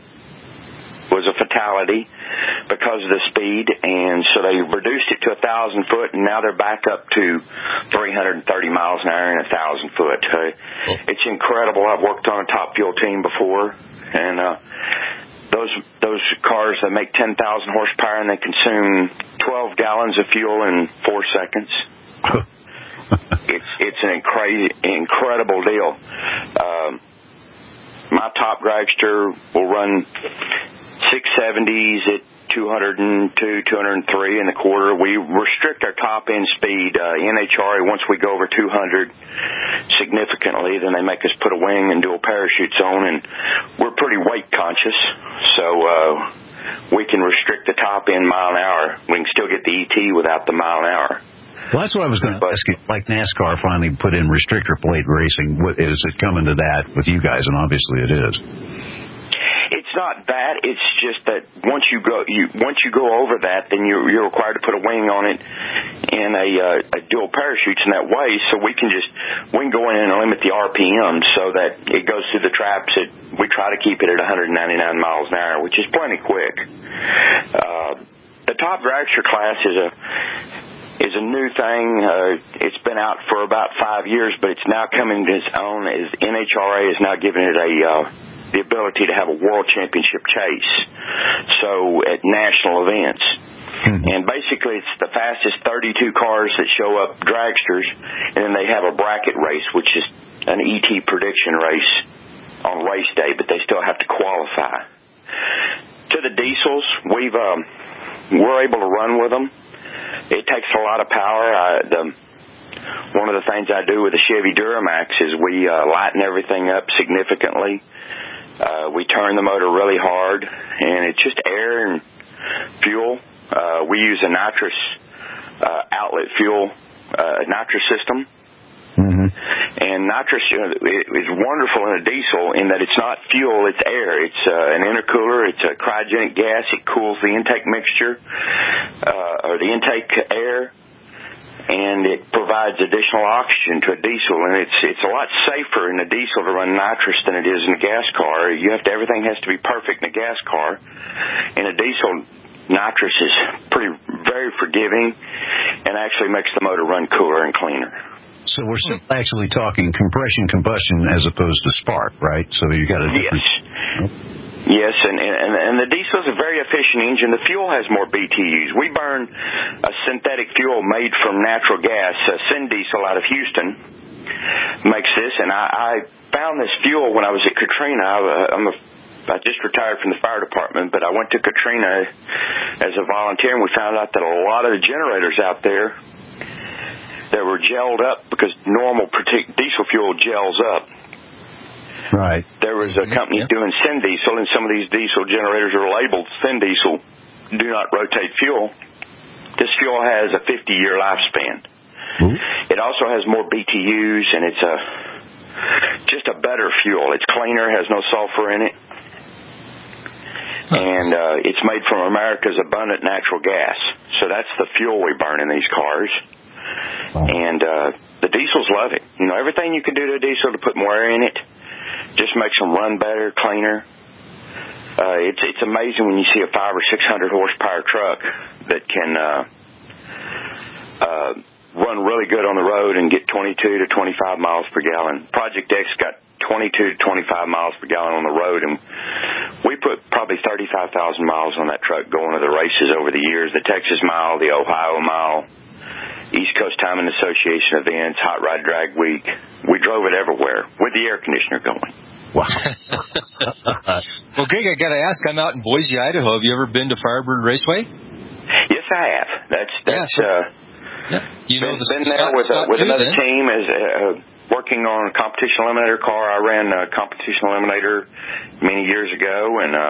Speaker 21: a fatality because of the speed, and so they reduced it to 1,000 foot, and now they're back up to 330 miles an hour and 1,000 foot. It's incredible. I've worked on a Top Fuel team before, and those cars that make 10,000 horsepower and they consume 12 gallons of fuel in 4 seconds. It's an incredible deal. My top dragster will run 670s at 202, 203 in the quarter. We restrict our top end speed. NHRA, once we go over 200 significantly, then they make us put a wing and dual parachutes on, and we're pretty weight conscious, so we can restrict the top end mile an hour. We can still get the ET without the mile an hour.
Speaker 3: Well, that's what I was going to ask you. Like NASCAR finally put in restrictor plate racing, is it coming to that with you guys? And obviously it is.
Speaker 21: It's not that. It's just that once you go over that, then you're required to put a wing on it and a dual parachutes in that way. So we can go in and limit the RPM so that it goes through the traps. We try to keep it at 199 miles an hour, which is plenty quick. The top dragster class is a new thing. It's been out for about 5 years, but it's now coming to its own. As NHRA is now giving it the ability to have a world championship chase, so at national events. And basically it's the fastest 32 cars that show up dragsters, and then they have a bracket race, which is an ET prediction race on race day, but they still have to qualify. To the diesels, we're able to run with them. It takes a lot of power. One of the things I do with the Chevy Duramax is we lighten everything up significantly. We turn the motor really hard, and it's just air and fuel. We use a nitrous outlet fuel nitrous system. Mm-hmm. And nitrous is wonderful in a diesel in that it's not fuel, it's air. It's an intercooler. It's a cryogenic gas. It cools the intake mixture or the intake air, and it provides additional oxygen to a diesel. And it's a lot safer in a diesel to run nitrous than it is in a gas car. Everything has to be perfect in a gas car. In a diesel, nitrous is very forgiving and actually makes the motor run cooler and cleaner.
Speaker 3: So we're still actually talking compression combustion as opposed to spark, right? So you got a different.
Speaker 21: Yes, and the diesel is a very efficient engine. The fuel has more BTUs. We burn a synthetic fuel made from natural gas, a Syndiesel out of Houston, makes this. And I found this fuel when I was at Katrina. I just retired from the fire department, but I went to Katrina as a volunteer, and we found out that a lot of the generators out there that were gelled up, because normal diesel fuel gels up.
Speaker 3: Right.
Speaker 21: There was a company doing Syndiesel, and some of these diesel generators are labeled Syndiesel, do not rotate fuel. This fuel has a 50-year lifespan. Ooh. It also has more BTUs, and it's just a better fuel. It's cleaner, has no sulfur in it. And it's made from America's abundant natural gas. So that's the fuel we burn in these cars. And the diesels love it. You know, everything you can do to a diesel to put more air in it just makes them run better, cleaner. It's amazing when you see a 500 or 600 horsepower truck that can run really good on the road and get 22 to 25 miles per gallon. Project X got 22 to 25 miles per gallon on the road, and we put probably 35,000 miles on that truck going to the races over the years, the Texas Mile, the Ohio Mile, East Coast Timing Association events, Hot Rod Drag Week. We drove it everywhere with the air conditioner going.
Speaker 3: Wow.
Speaker 4: Well, Greg, I got to ask, I'm out in Boise, Idaho. Have you ever been to Firebird Raceway?
Speaker 21: Yes, I have.
Speaker 4: You know,
Speaker 21: been there with another team as working on a competition eliminator car. I ran a competition eliminator many years ago, and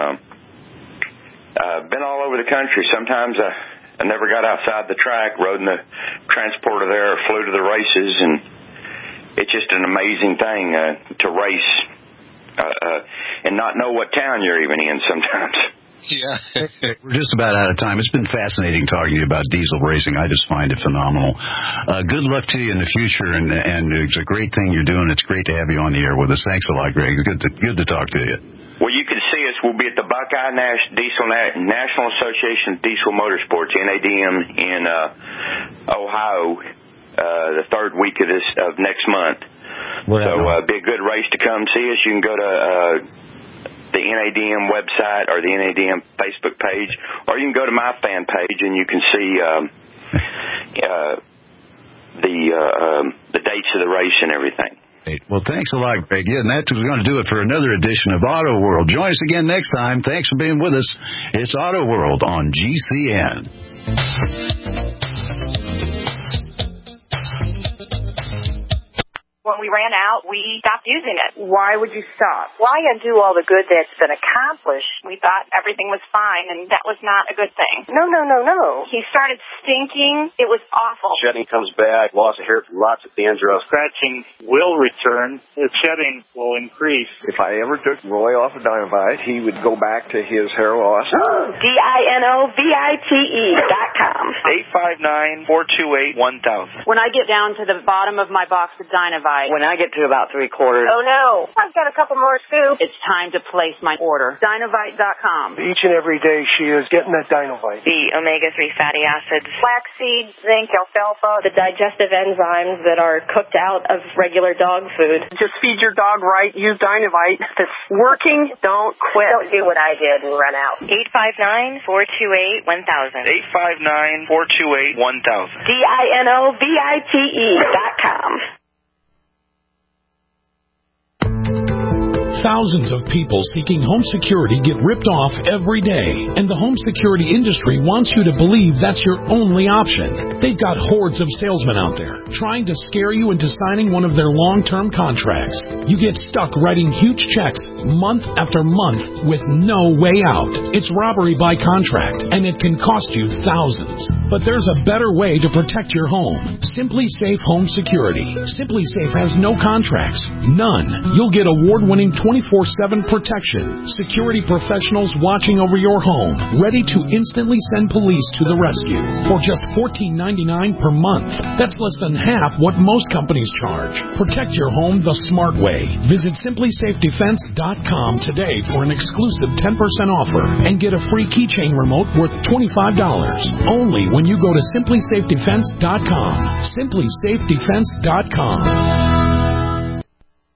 Speaker 21: been all over the country. Sometimes I never got outside the track, rode in the transporter there, or flew to the races, and it's just an amazing thing to race and not know what town you're even in sometimes.
Speaker 4: Yeah.
Speaker 3: We're just about out of time. It's been fascinating talking to you about diesel racing. I just find it phenomenal. Good luck to you in the future, and it's a great thing you're doing. It's great to have you on the air with us. Thanks a lot, Greg. Good to talk to you.
Speaker 21: Well, you can see us. We'll be at the Buckeye National Association of Diesel Motorsports, NADM, in Ohio the third week of next month. So it'll be a good race to come see us. You can go to the NADM website or the NADM Facebook page, or you can go to my fan page and you can see the dates of the race and everything.
Speaker 3: Well, thanks a lot, Greg. Yeah, and that's going to do it for another edition of Auto World. Join us again next time. Thanks for being with us. It's Auto World on GCN.
Speaker 5: When we ran out, we stopped using it. Why would you stop? Why undo all the good that's been accomplished? We thought everything was fine, and that was not a good thing. No. He started stinking. It was awful.
Speaker 10: Shedding comes back, loss of hair, lots of dandruff. Scratching will return. The shedding will increase.
Speaker 12: If I ever took Roy off of Dinovite, he would go back to his hair loss.
Speaker 5: DINOVITE.com.
Speaker 10: 859-428-1000.
Speaker 5: When I get down to the bottom of my box of Dinovite,
Speaker 14: when I get to about 3/4.
Speaker 5: Oh no, I've got a couple more scoops. It's time to place my order. Dinovite.com.
Speaker 12: Each and every day she is getting that Dinovite.
Speaker 5: The omega-3 fatty acids, flaxseed, zinc, alfalfa, the digestive enzymes that are cooked out of regular dog food.
Speaker 14: Just feed your dog right. Use Dinovite. If it's working, don't quit.
Speaker 5: Don't do what I did and run out. 859-428-1000.
Speaker 10: 859-428-1000.
Speaker 5: DINOVITE.com.
Speaker 11: Thousands of people seeking home security get ripped off every day, and the home security industry wants you to believe that's your only option. They've got hordes of salesmen out there trying to scare you into signing one of their long-term contracts. You get stuck writing huge checks month after month with no way out. It's robbery by contract, and it can cost you thousands. But there's a better way to protect your home. Simply Safe Home Security. Simply Safe has no contracts. None. You'll get award-winning 24/7 protection. Security professionals watching over your home, ready to instantly send police to the rescue for just $14.99 per month. That's less than half what most companies charge. Protect your home the smart way. Visit simplysafedefense.com today for an exclusive 10% offer and get a free keychain remote worth $25. Only when you go to simplysafedefense.com. simplysafedefense.com.